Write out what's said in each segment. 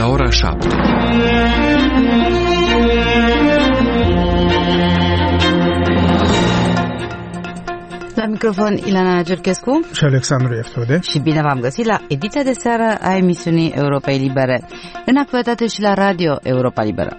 la ora 7. La microfon Ilana Gerchescu și Alexandru Eftode. Și bine v-am găsit la ediția de seară a emisiunii Europei Libere, în actualitate și la Radio Europa Liberă.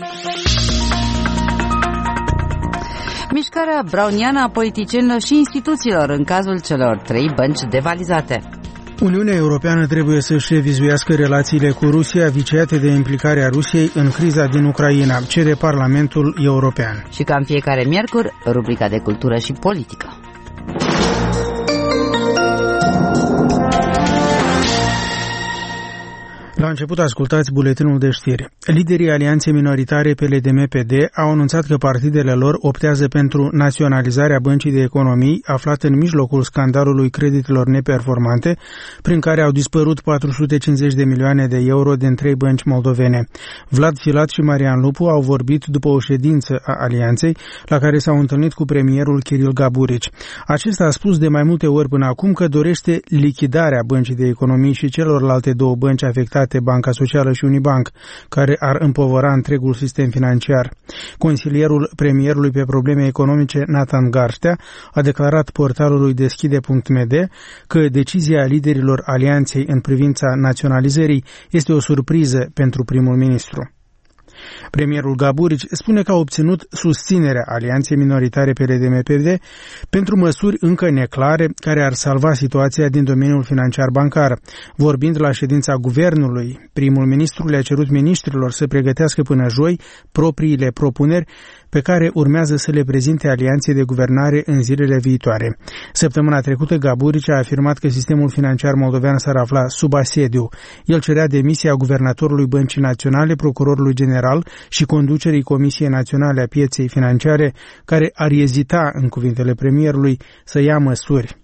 Mișcarea browniană a politicienilor și instituțiilor în cazul celor 3 bănci devalizate. Uniunea Europeană trebuie să-și revizuiască relațiile cu Rusia, viciate de implicarea Rusiei în criza din Ucraina, cere Parlamentul European. Și ca în fiecare miercuri, rubrica de cultură și politică. La început ascultați buletinul de știri. Liderii alianței minoritare PLDM-PD au anunțat că partidele lor optează pentru naționalizarea băncii de economii aflate în mijlocul scandalului creditelor neperformante, prin care au dispărut 450 de milioane de euro din 3 bănci moldovene. Vlad Filat și Marian Lupu au vorbit după o ședință a alianței, la care s-au întâlnit cu premierul Kiril Gaburici. Acesta a spus de mai multe ori până acum că dorește lichidarea băncii de economii și celorlalte 2 bănci afectate, Banca Socială și Unibank, care ar împovăra întregul sistem financiar. Consilierul premierului pe probleme economice, Nathan Garștea, a declarat portalului deschide.md că decizia liderilor alianței în privința naționalizării este o surpriză pentru primul ministru. Premierul Gaburici spune că a obținut susținerea alianței minoritare PLDM-PD pentru măsuri încă neclare care ar salva situația din domeniul financiar bancar. Vorbind la ședința guvernului, primul ministru le-a cerut miniștrilor să pregătească până joi propriile propuneri pe care urmează să le prezinte alianței de guvernare în zilele viitoare. Săptămâna trecută, Gaburici a afirmat că sistemul financiar moldovean s-ar afla sub asediu. El cerea demisia guvernatorului Băncii Naționale, procurorului general și conducerii Comisiei Naționale a Pieței Financiare, care ar ezita, în cuvintele premierului, să ia măsuri.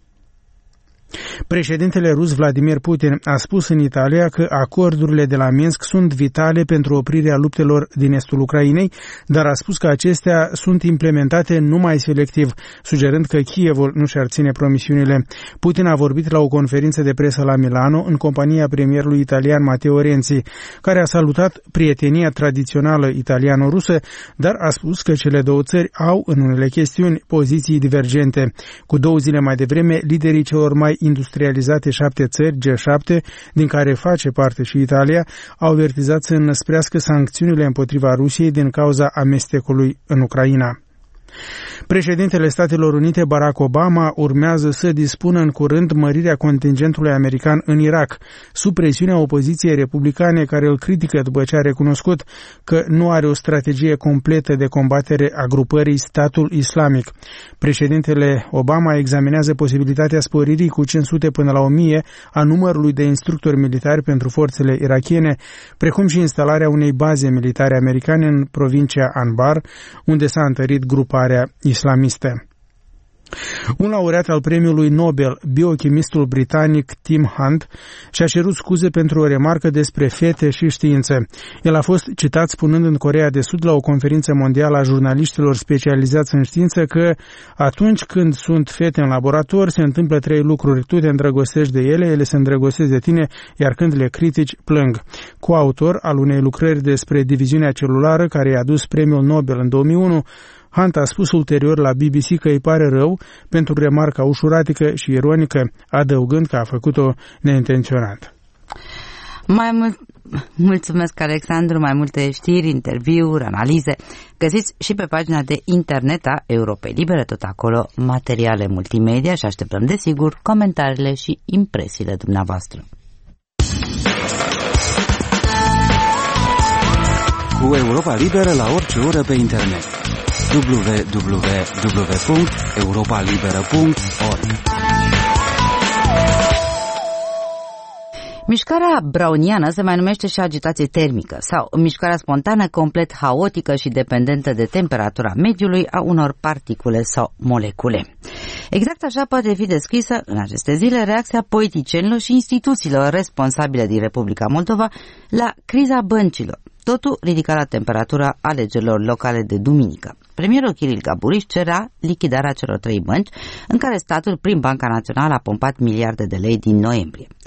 Președintele rus Vladimir Putin a spus în Italia că acordurile de la Minsk sunt vitale pentru oprirea luptelor din estul Ucrainei, dar a spus că acestea sunt implementate numai selectiv, sugerând că Kievul nu și-ar ține promisiunile. Putin a vorbit la o conferință de presă la Milano în compania premierului italian Matteo Renzi, care a salutat prietenia tradițională italiano-rusă, dar a spus că cele 2 țări au, în unele chestiuni, poziții divergente. Cu 2 zile mai devreme, liderii celor mai industrializate 7 țări, G7, din care face parte și Italia, au avertizat să înăsprească sancțiunile împotriva Rusiei din cauza amestecului în Ucraina. Președintele Statelor Unite Barack Obama urmează să dispună în curând mărirea contingentului american în Irak, sub presiunea opoziției republicane care îl critică după ce a recunoscut că nu are o strategie completă de combatere a grupării Statul Islamic. Președintele Obama examinează posibilitatea sporirii cu 500 până la 1000 a numărului de instructori militari pentru forțele irakiene, precum și instalarea unei baze militare americane în provincia Anbar, unde s-a întărit gruparea islamistă. Un laureat al premiului Nobel, biochimistul britanic Tim Hunt, și-a cerut scuze pentru o remarcă despre fete și știință. El a fost citat spunând în Coreea de Sud la o conferință mondială a jurnaliștilor specializați în știință că atunci când sunt fete în laborator se întâmplă 3 lucruri. Tu te îndrăgostești de ele, ele se îndrăgostesc de tine, iar când le critici, plâng. Coautor al unei lucrări despre diviziunea celulară care i-a adus premiul Nobel în 2001, Hunt a spus ulterior la BBC că îi pare rău pentru remarca ușuratică și ironică, adăugând că a făcut-o neintenționat. Mulțumesc, Alexandru, mai multe știri, interviuri, analize găsiți și pe pagina de internet a Europei Libere, tot acolo materiale multimedia și așteptăm desigur comentariile și impresiile dumneavoastră. Cu Europa Liberă la orice oră pe internet. www.europalibera.org. Mișcarea browniană se mai numește și agitație termică sau mișcarea spontană complet haotică și dependentă de temperatura mediului a unor particule sau molecule. Exact așa poate fi descrisă în aceste zile reacția politicienilor și instituțiilor responsabile din Republica Moldova la criza băncilor, totul ridicat la temperatura alegerilor locale de duminică. Premierul Kiril Gaburici cerea lichidarea celor 3 bănci în care statul, prin Banca Națională, a pompat miliarde de lei din noiembrie.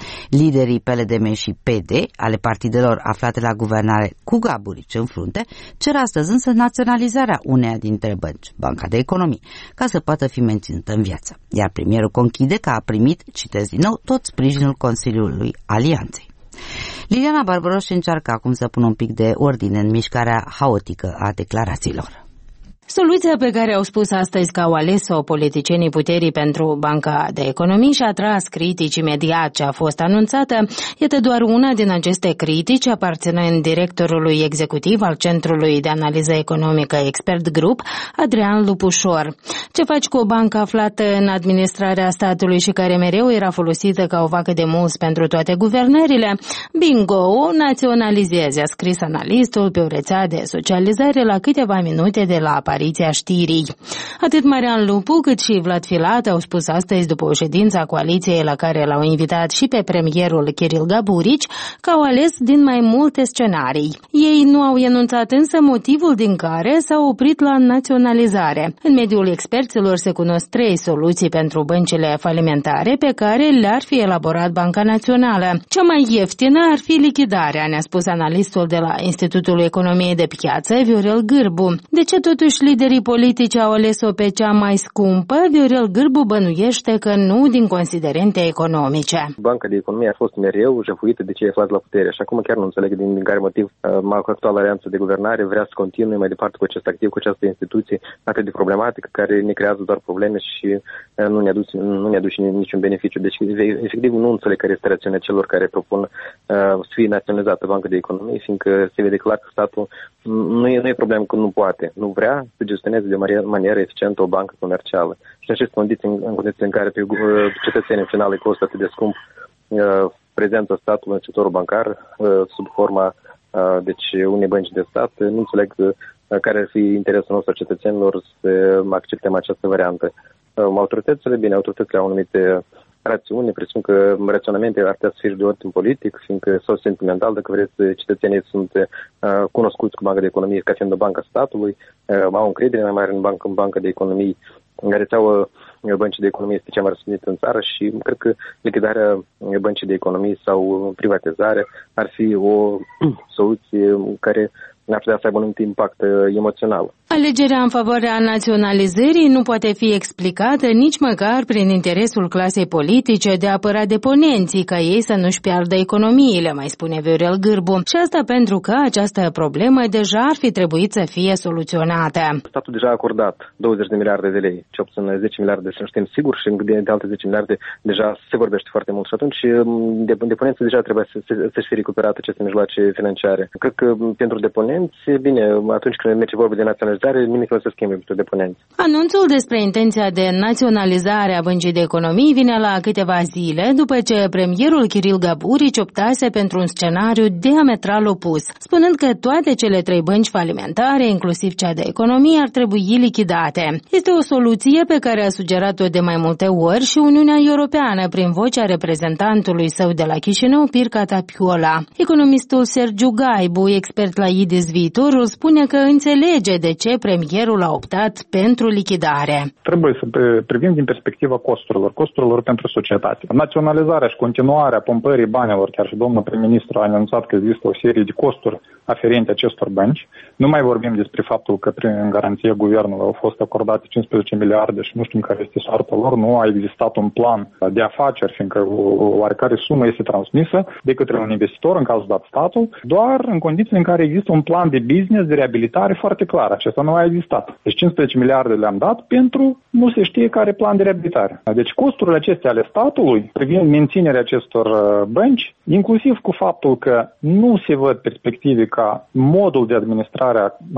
Liderii PLDM și PD ale partidelor aflate la guvernare cu Gaburici în frunte cer astăzi însă naționalizarea uneia dintre bănci, Banca de Economie, ca să poată fi menținută în viață. Iar premierul conchide că a primit, citez din nou, tot sprijinul Consiliului Alianței. Liliana Barbaros încearcă acum să pună un pic de ordine în mișcarea haotică a declarațiilor. Soluția pe care au spus astăzi că au ales-o politicienii puterii pentru Banca de Economie și-a atras critici imediat ce a fost anunțată. Iată doar una din aceste critici, aparținând directorului executiv al Centrului de Analiză Economică Expert Group, Adrian Lupușor. Ce faci cu o bancă aflată în administrarea statului și care mereu era folosită ca o vacă de mus pentru toate guvernările? Bingo, naționalizezi, a scris analistul pe o rețea de socializare la câteva minute de la apariția știrii. Atât Marian Lupu cât și Vlad Filat au spus astăzi după o ședință a coaliției la care l-au invitat și pe premierul Kiril Gaburici că au ales din mai multe scenarii. Ei nu au enunțat însă motivul din care s-au oprit la naționalizare. În mediul experților se cunosc 3 soluții pentru băncile falimentare pe care le-ar fi elaborat Banca Națională. Cea mai ieftină ar fi lichidarea, ne-a spus analistul de la Institutul Economiei de Piață, Viorel Gârbu. De ce totuși liderii politici au ales-o pe cea mai scumpă? Viorel Gârbu bănuiește că nu din considerente economice. Banca de Economie a fost mereu jefuită de cei aflați la putere și acum chiar nu înțeleg din care motiv actuala alianță de guvernare vrea să continue mai departe cu acest activ, cu această instituție atât de problematică, care ne creează doar probleme și nu ne aduce niciun beneficiu. Deci, efectiv, nu înțeleg care este rațiunea celor care propun să fie naționalizată Banca de Economie, fiindcă se vede clar că statul nu e problemă că nu poate, nu vrea să gestioneze de manieră eficientă o bancă comercială. Și în aceste condiții, în condiții în care pe cetățenii finale costă atât de scump prezența statului în sectorul bancar sub forma deci unei bănci de stat, nu înțeleg care ar fi interesul nostru a cetățenilor să acceptăm această variantă. Autoritățile au anumite rațiuni, presupun că raționamente ar putea să fie de ordin politic, fiindcă sau sentimental, dacă vreți, cetățenii sunt cunoscuți cu Banca de Economie ca fiind o bancă statului, au încredere mai mare în Banca de Economie, în rețeaua Băncii de Economie este cea mai răspândită în țară și cred că lichidarea Băncii de Economie sau privatizarea ar fi o soluție care ar putea să aibă un impact emoțional. Alegerea în favoarea naționalizării nu poate fi explicată nici măcar prin interesul clasei politice de a apăra deponenții, ca ei să nu-și piardă economiile, mai spune Viorel Gârbu. Și asta pentru că această problemă deja ar fi trebuit să fie soluționată. Statul deja a acordat 20 de miliarde de lei, ce obțin 10 miliarde, să știm sigur, și de alte 10 miliarde deja se vorbește foarte mult. Și atunci deponenții deja trebuie să-și fie recuperate aceste mijloace financiare. Cred că pentru deponenți, bine, atunci când merge vorba de naționalizare, nimic nu se schimbe pentru deponenți. Anunțul despre intenția de naționalizare a Băncii de Economie vine la câteva zile după ce premierul Kiril Gaburici optase pentru un scenariu diametral opus, spunând că toate cele 3 bănci falimentare, inclusiv cea de economie, ar trebui lichidate. Este o soluție pe care a sugerat-o de mai multe ori și Uniunea Europeană prin vocea reprezentantului său de la Chișinău, Pircat Apiola. Economistul Sergiu Gaibu, expert la IDIS Viitorul, spune că înțelege de ce premierul a optat pentru lichidare. Trebuie să privim din perspectiva costurilor pentru societate. Naționalizarea și continuarea pompării banilor, chiar și domnul prim-ministru a anunțat că există o serie de costuri aferente acestor bănci. Nu mai vorbim despre faptul că prin garanție guvernului au fost acordate 15 miliarde și nu știm care este soarta lor. Nu a existat un plan de afaceri, fiindcă o oarecare sumă este transmisă de către un investitor, în cazul dat statul, doar în condiții în care există un plan de business, de reabilitare foarte clar. Acesta nu a existat. Deci 15 miliarde le-am dat pentru nu se știe care plan de reabilitare. Deci costurile acestea ale statului privind menținerea acestor bănci, inclusiv cu faptul că nu se văd perspective ca modul de administrare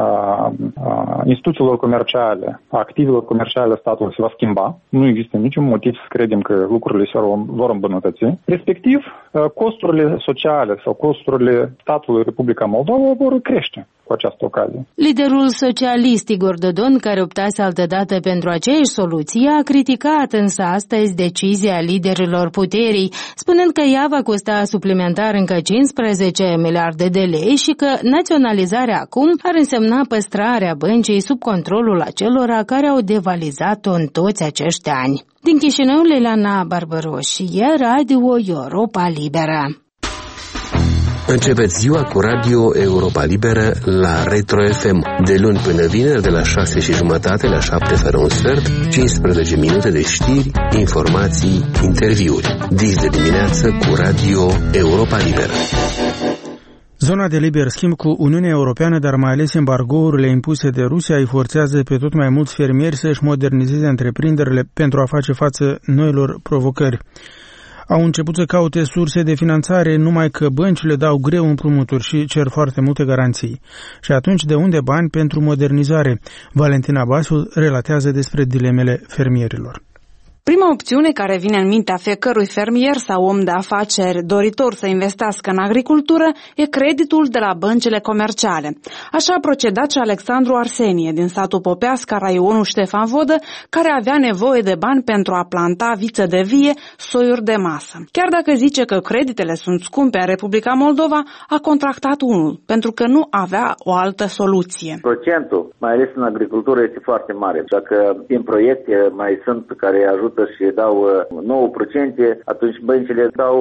a instituțiilor comerciale, a activelor comerciale a statului se va schimba. Nu există niciun motiv să credem că lucrurile se vor îmbunătăți. Respectiv, costurile sociale sau costurile statului Republica Moldova vor crește cu această ocazie. Liderul socialist Igor Dodon, care optase altădată pentru aceeași soluție, a criticat însă astăzi decizia liderilor puterii, spunând că ea va costa suplimentar încă 15 miliarde de lei și că naționalizarea acum ar însemna păstrarea băncii sub controlul acelora care au devalizat-o în toți acești ani. Din Chișinău, Leilana Barbaroșie, Radio Europa Liberă. Începeți ziua cu Radio Europa Liberă la Retro FM, de luni până vineri, de la 6:30 la 7 fără un sfert, 15 minute de știri, informații, interviuri. Dis de dimineață cu Radio Europa Liberă. Zona de liber schimb cu Uniunea Europeană, dar mai ales embargourile impuse de Rusia, îi forțează pe tot mai mulți fermieri să-și modernizeze întreprinderile pentru a face față noilor provocări. Au început să caute surse de finanțare, numai că băncile dau greu împrumuturi și cer foarte multe garanții. Și atunci, de unde bani pentru modernizare? Valentina Basu relatează despre dilemele fermierilor. Prima opțiune care vine în mintea fiecărui fermier sau om de afaceri doritor să investească în agricultură e creditul de la băncile comerciale. Așa a procedat și Alexandru Arsenie din satul Popeasca, raionul Ștefan Vodă, care avea nevoie de bani pentru a planta viță de vie, soiuri de masă. Chiar dacă zice că creditele sunt scumpe în Republica Moldova, a contractat unul, pentru că nu avea o altă soluție. Procentul, mai ales în agricultură, este foarte mare. Dacă din proiecte mai sunt care ajută și dau 9%, atunci băncile dau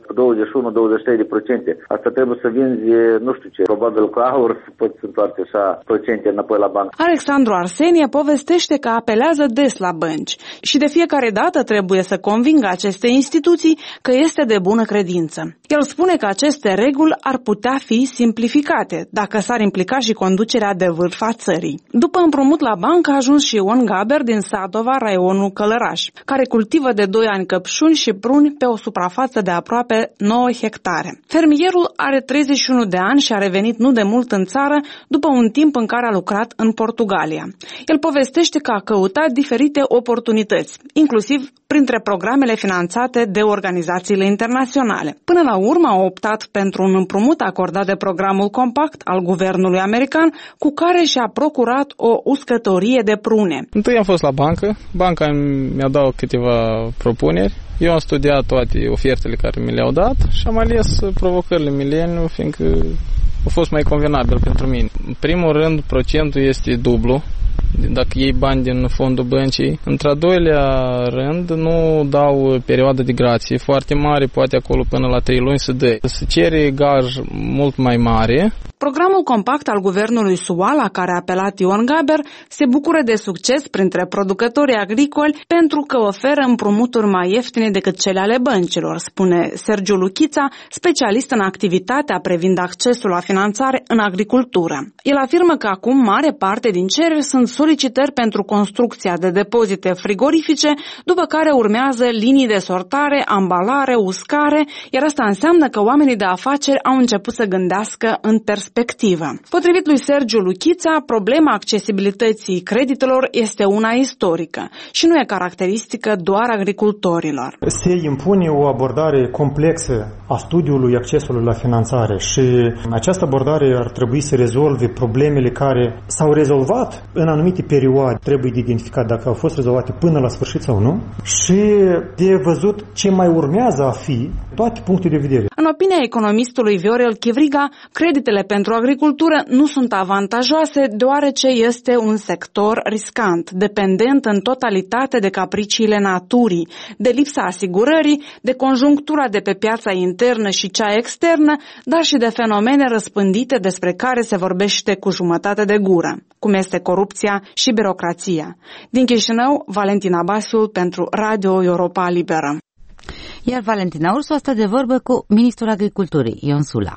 21-23%. Asta trebuie să vinzi, nu știu ce, probabil cu aur să poți întoarce așa procente înapoi la bancă. Alexandru Arsenie povestește că apelează des la bănci și de fiecare dată trebuie să convingă aceste instituții că este de bună credință. El spune că aceste reguli ar putea fi simplificate dacă s-ar implica și conducerea de vârf a țării. După împrumut la bancă a ajuns și Ion Gaber din Sadova, raionul Călăraș, care cultivă de 2 ani căpșuni și pruni pe o suprafață de aproape 9 hectare. Fermierul are 31 de ani și a revenit nu de mult în țară după un timp în care a lucrat în Portugalia. El povestește că a căutat diferite oportunități, inclusiv printre programele finanțate de organizațiile internaționale. Până la urmă a optat pentru un împrumut acordat de programul Compact al guvernului american, cu care și-a procurat o uscătorie de prune. Întâi am fost la bancă, banca mi-a dat câteva propuneri. Eu am studiat toate ofertele care mi le-au dat și am ales provocările mileniu, fiindcă a fost mai convenabil pentru mine. În primul rând, procentul este dublu, dacă iei bani din fondul băncii. Într-al doilea rând, nu dau perioadă de grație foarte mare, poate acolo până la 3 luni să dă. Se cere gaj mult mai mare. Programul Compact al guvernului SUA, la care a apelat Ion Gaber, se bucură de succes printre producătorii agricoli pentru că oferă împrumuturi mai ieftine decât cele ale băncilor, spune Sergiu Luchița, specialist în activitatea privind accesul la finanțare în agricultură. El afirmă că acum mare parte din cereri sunt solicitări pentru construcția de depozite frigorifice, după care urmează linii de sortare, ambalare, uscare, iar asta înseamnă că oamenii de afaceri au început să gândească în perspectivă. Potrivit lui Sergiu Luchița, problema accesibilității creditelor este una istorică și nu e caracteristică doar agricultorilor. Se impune o abordare complexă a studiului accesului la finanțare și această abordare ar trebui să rezolve problemele care s-au rezolvat în anumite perioade. Trebuie de identificat dacă au fost rezolvate până la sfârșit sau nu și de văzut ce mai urmează a fi toate punctele de vedere. În opinia economistului Viorel Chivriga, creditele pentru agricultură nu sunt avantajoase deoarece este un sector riscant, dependent în totalitate de capriciile naturii, de lipsa asigurării, de conjunctura de pe piața internă și cea externă, dar și de fenomene răspândite despre care se vorbește cu jumătate de gură, cum este corupția și birocrația. Din Chișinău, Valentina Basul pentru Radio Europa Liberă. Iar Valentina Ursu a stat de vorbă cu ministrul agriculturii, Ion Sula.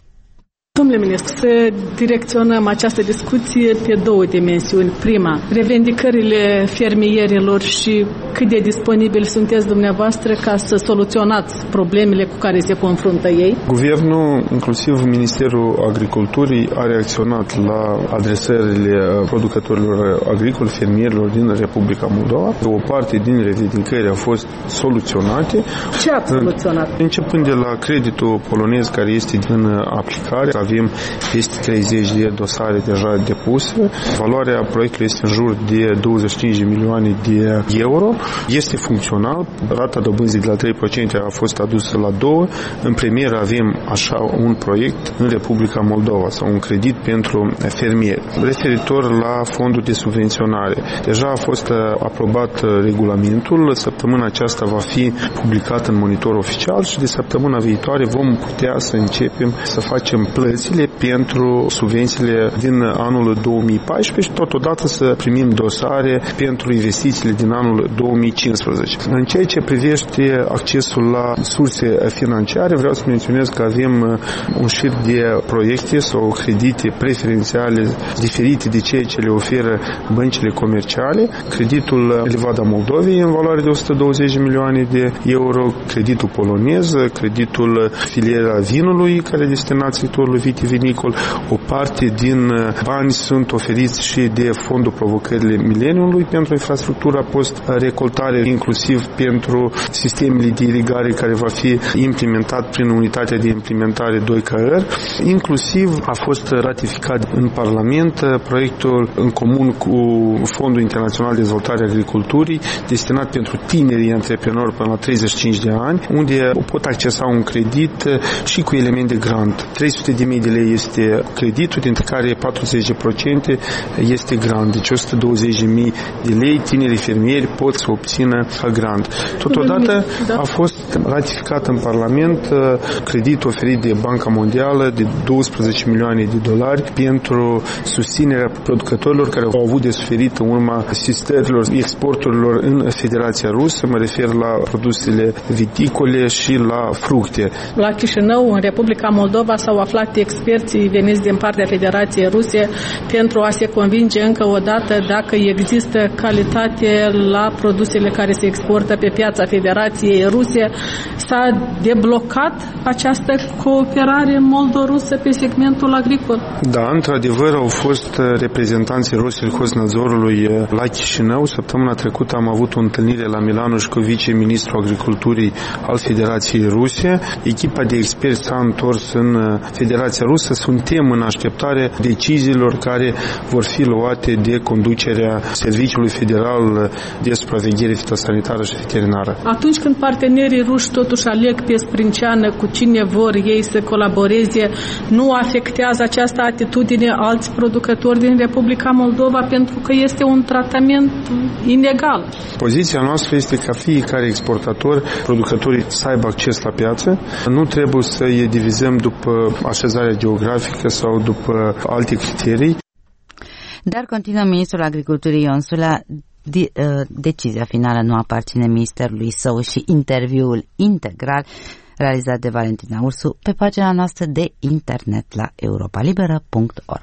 Domnule ministru, să direcționăm această discuție pe 2 dimensiuni. Prima, revendicările fermierilor și cât de disponibili sunteți dumneavoastră ca să soluționați problemele cu care se confruntă ei. Guvernul, inclusiv Ministerul Agriculturii, a reacționat la adresările producătorilor agricoli, fermierilor din Republica Moldova. O parte din revendicări au fost soluționate. Ce ați soluționat? Începând de la creditul polonez care este în aplicare, avem peste 30 de dosare deja depuse. Valoarea proiectului este în jur de 25 de milioane de euro. Este funcțional. Rata dobânzii de la 3% a fost adusă la 2%. În premieră avem așa un proiect în Republica Moldova sau un credit pentru fermieri. Referitor la fondul de subvenționare, deja a fost aprobat regulamentul. Săptămâna aceasta va fi publicat în monitor oficial și de săptămâna viitoare vom putea să începem să facem plățile pentru subvențiile din anul 2014 și totodată să primim dosare pentru investițiile din anul 2015. În ceea ce privește accesul la surse financiare, vreau să menționez că avem un șir de proiecte sau credite preferențiale diferite de ceea ce le oferă băncile comerciale. Creditul Levada Moldovei în valoare de 120 milioane de euro, creditul polonez, creditul filiera vinului care e destinat sectorului vitivinicol. O parte din bani sunt oferiți și de Fondul Provocările Mileniului pentru infrastructura post-recoltare, inclusiv pentru sistemele de irigare care va fi implementat prin unitatea de implementare 2KR. Inclusiv a fost ratificat în Parlament proiectul în comun cu Fondul Internațional de Dezvoltare Agriculturii destinat pentru tinerii antreprenori până la 35 de ani, unde pot accesa un credit și cu element de grant. 300.000 de lei este creditul, dintre care 40% este grant. Deci 120.000 de lei tinerii fermieri pot să obțină grant. Totodată a fost ratificat în Parlament credit oferit de Banca Mondială de 12 milioane de dolari pentru susținerea producătorilor care au avut de suferit în urma sistărilor exporturilor în Federația Rusă. Mă refer la produsele viticole și la fructe. La Chișinău, în Republica Moldova, s-au aflat experții veniți din partea Federației Ruse pentru a se convinge încă o dată dacă există calitate la produsele care se exportă pe piața Federației Ruse. S-a deblocat această cooperare moldo-rusă pe segmentul agricol? Da, într-adevăr au fost reprezentanții Roselhosnadzorului la Chișinău. Săptămâna trecută am avut o întâlnire la Milano și cu viceministrul Agriculturii al Federației Ruse. Echipa de experți s-a întors în Federația Rusă. Suntem în așteptare deciziilor care vor fi luate de conducerea Serviciului Federal de Supraveghere Fitosanitară și Veterinară. Atunci când partenerii ruși totuși aleg pe sprânceană cu cine vor ei să colaboreze, nu afectează această atitudine alți producători din Republica Moldova pentru că este un tratament inegal? Poziția noastră este ca fiecare exportator, producătorii să aibă acces la piață. Nu trebuie să îi divizăm după așezarea geografică sau după alte criterii. Dar continuă ministrul Agriculturii Ion Sulea, decizia finală nu aparține ministerului său și interviul integral realizat de Valentina Ursu pe pagina noastră de internet la europalibera.org.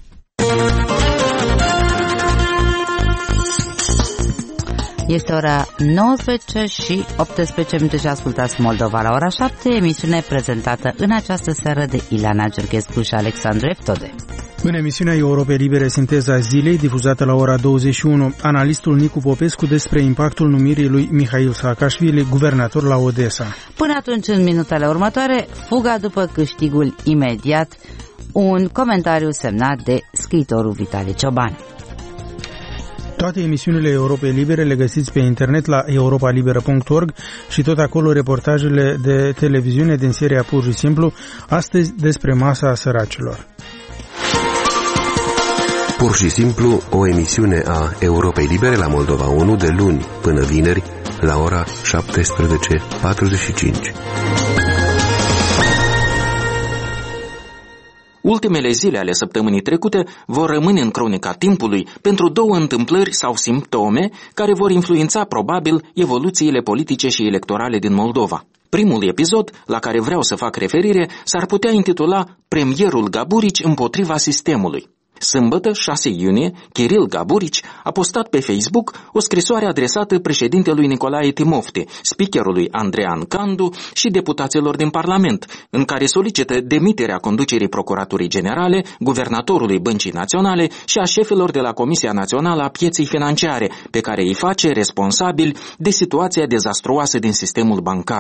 Este ora 19 și 18 minute și ascultați Moldova la ora 7, emisiune prezentată în această seară de Ileana Gerghescu și Alexandru Eftode. În emisiunea Europei Libere Sinteza Zilei, difuzată la ora 21, analistul Nicu Popescu despre impactul numirii lui Mihail Saakashvili, guvernator la Odessa. Până atunci, în minutele următoare, fuga după câștigul imediat, un comentariu semnat de scriitorul Vitali Cioban. Toate emisiunile Europei Libere le găsiți pe internet la europalibera.org și tot acolo reportajele de televiziune din seria Pur și Simplu, astăzi despre masa săracilor. Pur și simplu, o emisiune a Europei Libere la Moldova 1 de luni până vineri la ora 17:45. Ultimele zile ale săptămânii trecute vor rămâne în cronica timpului pentru două întâmplări sau simptome care vor influența probabil evoluțiile politice și electorale din Moldova. Primul episod, la care vreau să fac referire, s-ar putea intitula Premierul Gaburici împotriva sistemului. Sâmbătă, 6 iunie, Kiril Gaburici a postat pe Facebook o scrisoare adresată președintelui Nicolae Timofte, speakerului Andrean Candu și deputaților din Parlament, în care solicită demiterea conducerii Procuraturii Generale, guvernatorului Băncii Naționale și a șefilor de la Comisia Națională a Pieței Financiare, pe care îi face responsabili de situația dezastruoasă din sistemul bancar.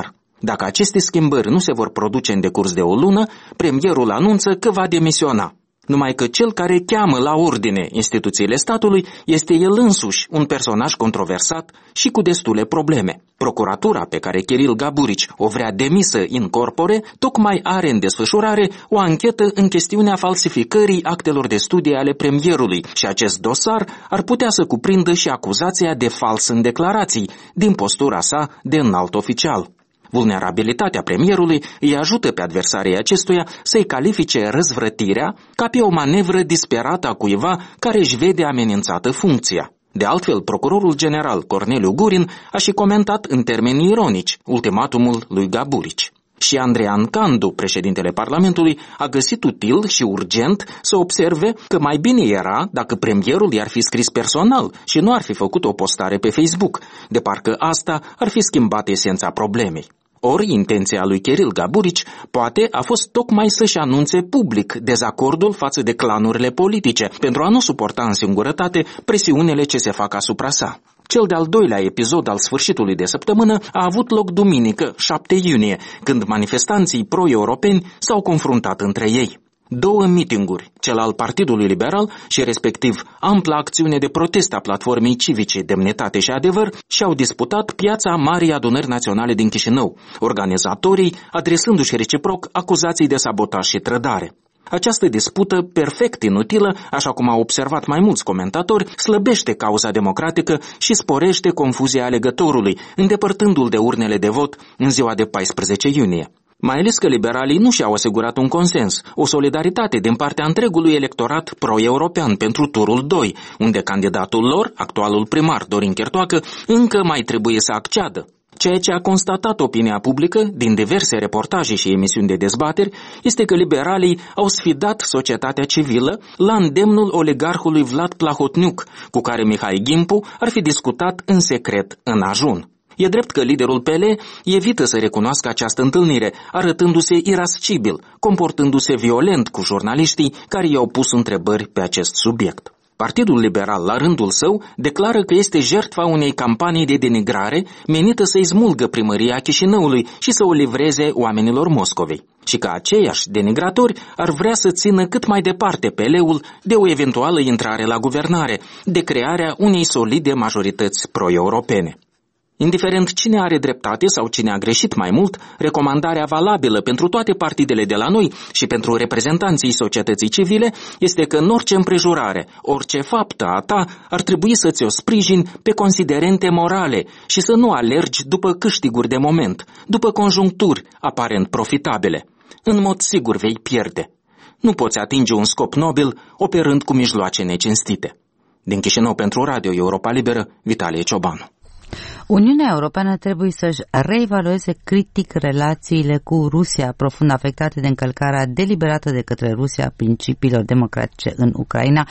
Dacă aceste schimbări nu se vor produce în decurs de o lună, premierul anunță că va demisiona. Numai că cel care cheamă la ordine instituțiile statului este el însuși un personaj controversat și cu destule probleme. Procuratura pe care Kiril Gaburici o vrea demisă in corpore tocmai are în desfășurare o anchetă în chestiunea falsificării actelor de studie ale premierului și acest dosar ar putea să cuprindă și acuzația de fals în declarații din postura sa de înalt oficial. Vulnerabilitatea premierului îi ajută pe adversarii acestuia să-i califice răzvrătirea ca pe o manevră disperată a cuiva care își vede amenințată funcția. De altfel, procurorul general Corneliu Gurin a și comentat în termeni ironici ultimatumul lui Gaburici. Și Andrean Candu, președintele Parlamentului, a găsit util și urgent să observe că mai bine era dacă premierul i-ar fi scris personal și nu ar fi făcut o postare pe Facebook, de parcă asta ar fi schimbat esența problemei. Ori intenția lui Kiril Gaburici poate a fost tocmai să-și anunțe public dezacordul față de clanurile politice, pentru a nu suporta în singurătate presiunile ce se fac asupra sa. Cel de-al doilea episod al sfârșitului de săptămână a avut loc duminică, 7 iunie, când manifestanții pro-europeni s-au confruntat între ei. Două mitinguri, cel al Partidului Liberal și respectiv ampla acțiune de protest a platformei civice Demnitate și Adevăr, și-au disputat piața Marii Adunări Naționale din Chișinău, organizatorii adresându-și reciproc acuzații de sabotaj și trădare. Această dispută, perfect inutilă, așa cum au observat mai mulți comentatori, slăbește cauza democratică și sporește confuzia alegătorului, îndepărtându-l de urnele de vot în ziua de 14 iunie. Mai ales că liberalii nu și-au asigurat un consens, o solidaritate din partea întregului electorat pro-european pentru turul 2, unde candidatul lor, actualul primar Dorin Chertoacă, încă mai trebuie să acceadă. Ceea ce a constatat opinia publică din diverse reportaje și emisiuni de dezbateri este că liberalii au sfidat societatea civilă la îndemnul oligarhului Vlad Plahotniuc, cu care Mihai Gimpu ar fi discutat în secret în ajun. E drept că liderul PL evită să recunoască această întâlnire, arătându-se irascibil, comportându-se violent cu jurnaliștii care i-au pus întrebări pe acest subiect. Partidul Liberal, la rândul său, declară că este jertfa unei campanii de denigrare menită să-i smulgă primăria Chișinăului și să o livreze oamenilor Moscovei, și că aceiași denigratori ar vrea să țină cât mai departe PL-ul de o eventuală intrare la guvernare, de crearea unei solide majorități pro-europene. Indiferent cine are dreptate sau cine a greșit mai mult, recomandarea valabilă pentru toate partidele de la noi și pentru reprezentanții societății civile este că în orice împrejurare, orice faptă a ta ar trebui să ți-o sprijini pe considerente morale și să nu alergi după câștiguri de moment, după conjuncturi aparent profitabile. În mod sigur vei pierde. Nu poți atinge un scop nobil operând cu mijloace necinstite. Din Chișinău pentru Radio Europa Liberă, Vitalie Ciobanu. Uniunea Europeană trebuie să-și reevalueze critic relațiile cu Rusia, profund afectate de încălcarea deliberată de către Rusia a principiilor democratice în Ucraina,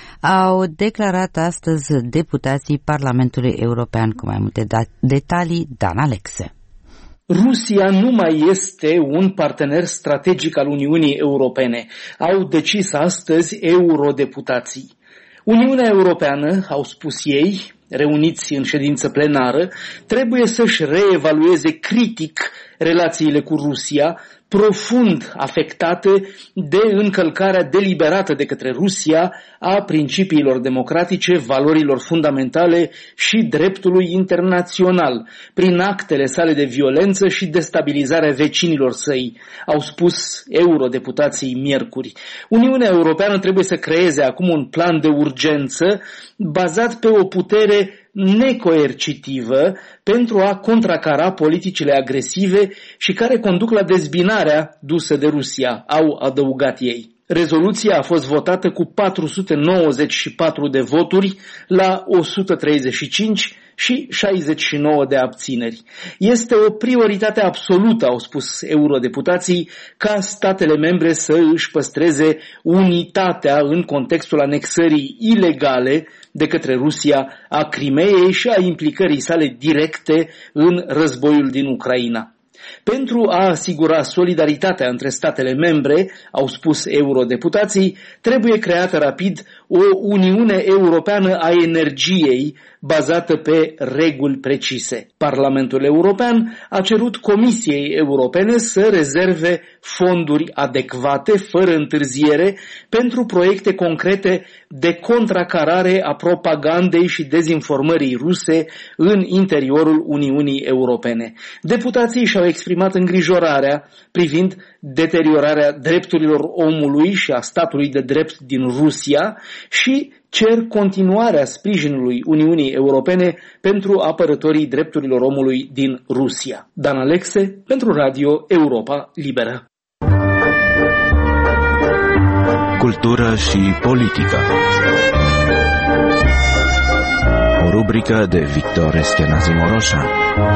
au declarat astăzi deputații Parlamentului European. Cu mai multe detalii, Dan Alexe. Rusia nu mai este un partener strategic al Uniunii Europene, au decis astăzi eurodeputații. Uniunea Europeană, au spus ei, reuniți în ședință plenară, trebuie să-și reevalueze critic relațiile cu Rusia, profund afectate de încălcarea deliberată de către Rusia a principiilor democratice, valorilor fundamentale și dreptului internațional, prin actele sale de violență și destabilizarea vecinilor săi, au spus eurodeputații miercuri. Uniunea Europeană trebuie să creeze acum un plan de urgență bazat pe o putere necoercitivă pentru a contracara politicile agresive și care conduc la dezbinarea dusă de Rusia, au adăugat ei. Rezoluția a fost votată cu 494 de voturi la 135 și 69 de abțineri. Este o prioritate absolută, au spus eurodeputații, ca statele membre să își păstreze unitatea în contextul anexării ilegale de către Rusia a Crimeei și a implicării sale directe în războiul din Ucraina. Pentru a asigura solidaritatea între statele membre, au spus eurodeputații, trebuie creată rapid o Uniune Europeană a energiei bazată pe reguli precise. Parlamentul European a cerut Comisiei Europene să rezerve fonduri adecvate, fără întârziere, pentru proiecte concrete de contracarare a propagandei și dezinformării ruse în interiorul Uniunii Europene. Deputații și-au exprimat îngrijorarea privind deteriorarea drepturilor omului și a statului de drept din Rusia și cer continuarea sprijinului Uniunii Europene pentru apărătorii drepturilor omului din Rusia. Dan Alexe, pentru Radio Europa Liberă. Cultură și politică. O rubrică de Victor Eschenazi Moroșa.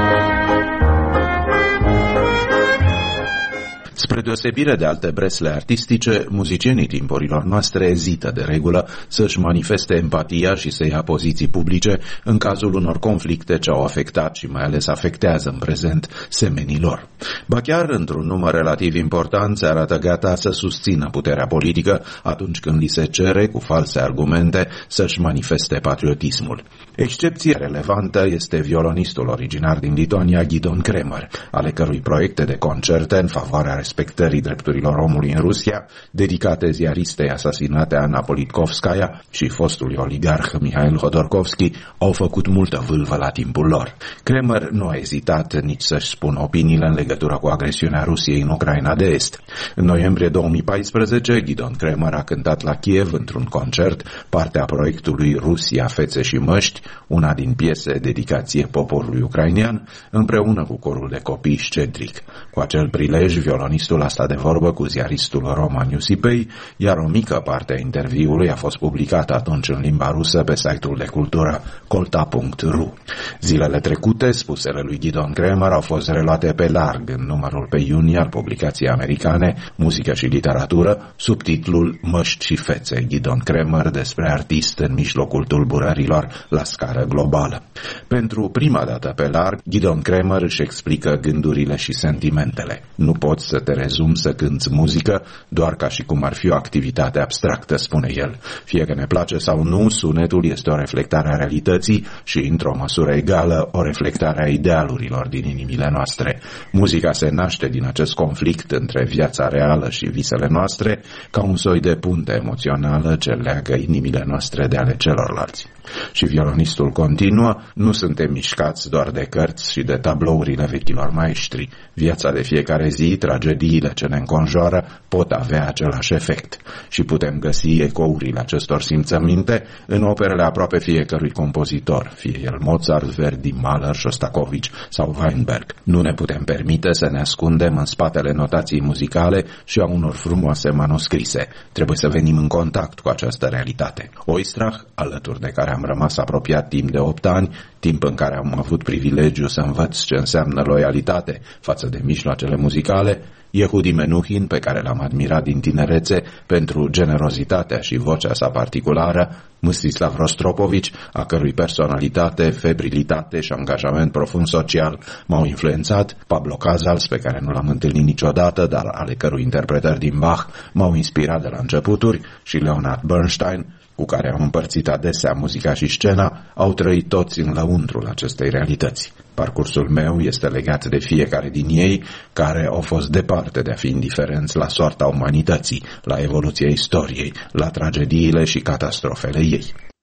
Spre deosebire de alte bresle artistice, muzicienii timpurilor noastre ezită de regulă să-și manifeste empatia și să ia poziții publice în cazul unor conflicte ce au afectat și mai ales afectează în prezent semenii lor. Ba chiar, într-un număr relativ important, se arată gata să susțină puterea politică atunci când li se cere, cu false argumente, să-și manifeste patriotismul. Excepție relevantă este violonistul originar din Lituania, Gidon Kremer, ale cărui proiecte de concerte în favoarea respectării drepturilor omului în Rusia, dedicate ziaristei asasinate Ana Politkovskaya și fostului oligarh Mihail Hodorkovski, au făcut multă vâlvă la timpul lor. Kremer nu a ezitat nici să-și spună opiniile în legătură cu agresiunea Rusiei în Ucraina de Est. În noiembrie 2014, Gidon Kremer a cântat la Kiev, într-un concert, partea proiectului Rusia, fețe și măști, una din piese dedicație poporului ucrainean, împreună cu corul de copii Șcedric. Cu acel prilej, violonistul a stat de vorbă cu ziaristul Roman Iusipei, iar o mică parte a interviului a fost publicată atunci în limba rusă pe site-ul de cultură colta.ru. Zilele trecute, spusele lui Gidon Kremer au fost reluate pe larg în numărul pe iunie al publicației americane Muzică și literatură, sub titlul Măști și fețe, Gidon Kremer despre artist în mijlocul tulburărilor la scară globală. Pentru prima dată pe larg, Gidon Kremer își explică gândurile și sentimentele. Nu poți să te rezumi să cânți muzică doar ca și cum ar fi o activitate abstractă, spune el. Fie că ne place sau nu, sunetul este o reflectare a realității și, într-o măsură egală, o reflectare a idealurilor din inimile noastre. Muzica se naște din acest conflict între viața reală și visele noastre, ca un soi de punte emoțională ce leagă inimile noastre de ale celorlalți. Și violonistul continuă, nu suntem mișcați doar de cărți și de tablourile vechilor maestri. Viața de fiecare zi, tragediile ce ne înconjoară, pot avea același efect. Și putem găsi ecourile acestor simțăminte în operele aproape fiecărui compozitor, fie el Mozart, Verdi, Mahler, Shostakovich sau Weinberg. Nu ne putem permite să ne ascundem în spatele notației muzicale și a unor frumoase manuscrise. Trebuie să venim în contact cu această realitate. Oistrach, alături de care am rămas apropiat timp de 8 ani, timp în care am avut privilegiu să învăț ce înseamnă loialitate față de mijloacele muzicale, Yehudi Menuhin, pe care l-am admirat din tinerețe pentru generozitatea și vocea sa particulară, Mstislav Rostropovich, a cărui personalitate, febrilitate și angajament profund social m-au influențat, Pablo Casals, pe care nu l-am întâlnit niciodată, dar ale cărui interpretări din Bach m-au inspirat de la începuturi, și Leonard Bernstein, cu care am împărțit adesea muzica și scena, au trăit toți în lăuntrul acestei realități. Parcursul meu este legat de fiecare din ei, care au fost departe de a fi indiferenți la soarta umanității, la evoluția istoriei, la tragediile și catastrofele ei.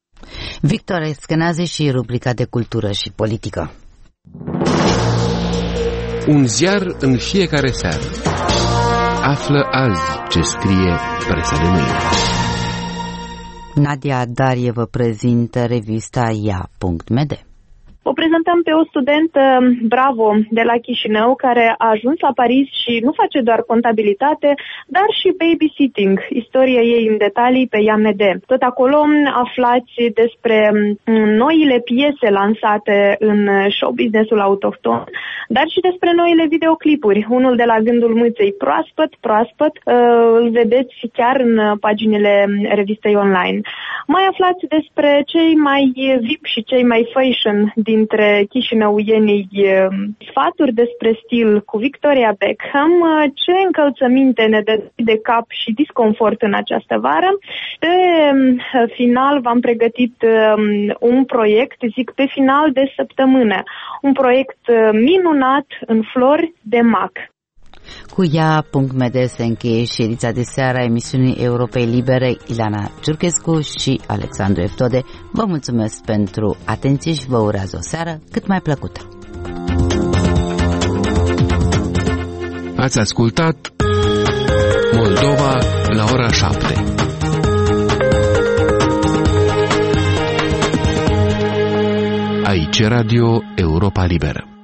Victor Eschenazi și rubrica de cultură și politică. Un ziar în fiecare seară. Află azi ce scrie presa de mâine. Nadia Darie vă prezintă revista ia.md. O prezentăm pe o studentă bravo de la Chișinău care a ajuns la Paris și nu face doar contabilitate, dar și babysitting. Istoria ei în detalii pe ia.md. Tot acolo aflați despre noile piese lansate în show business-ul autohton, dar și despre noile videoclipuri. Unul de la Gândul Mâței, proaspăt, îl vedeți chiar în paginile revistei online. Mai aflați despre cei mai VIP și cei mai fashion din dintre chișinăuienii sfaturi despre stil cu Victoria Beckham, ce încălțăminte ne dă de cap și disconfort în această vară. Pe final v-am pregătit un proiect, zic pe final de săptămână, un proiect minunat în flori de mac. Cu ea.md se încheie și ediția de seară a emisiunii Europei Libere. Ilana Ciurchescu și Alexandru Eftode vă mulțumesc pentru atenție și vă urează o seară cât mai plăcută. Ați ascultat Moldova la ora 7. Aici Radio Europa Liberă.